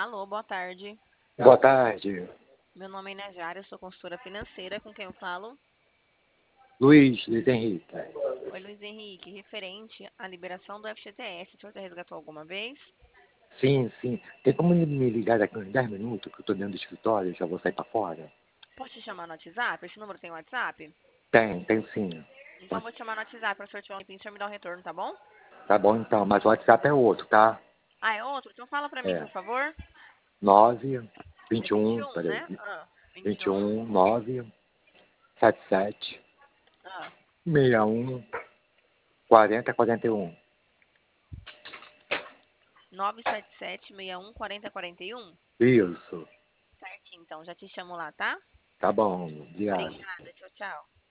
Alô, boa tarde. Boa tarde. Meu nome é Najara, eu sou consultora financeira. Com quem eu falo? Luiz Henrique. Oi, Luiz Henrique. Referente à liberação do FGTS, o senhor já resgatou alguma vez? Sim. Tem como me ligar daqui uns 10 minutos que eu tô dentro do escritório, já vou sair pra fora? Posso te chamar no WhatsApp? Esse número tem WhatsApp? Tem sim. Então vou te chamar no WhatsApp para o senhor tiver um tempinho, o senhor me dar um retorno, tá bom? Tá bom então, mas o WhatsApp é outro, tá? Ah, é outro? Então fala para mim, É por favor. 9 É 21, 21, peraí, né? 21. 21 9 77 Ah, 61 40 41. 977-61-4041? Isso. Certinho, então. Já te chamo lá, tá? Tá bom, obrigado. Obrigada. Tchau, tchau.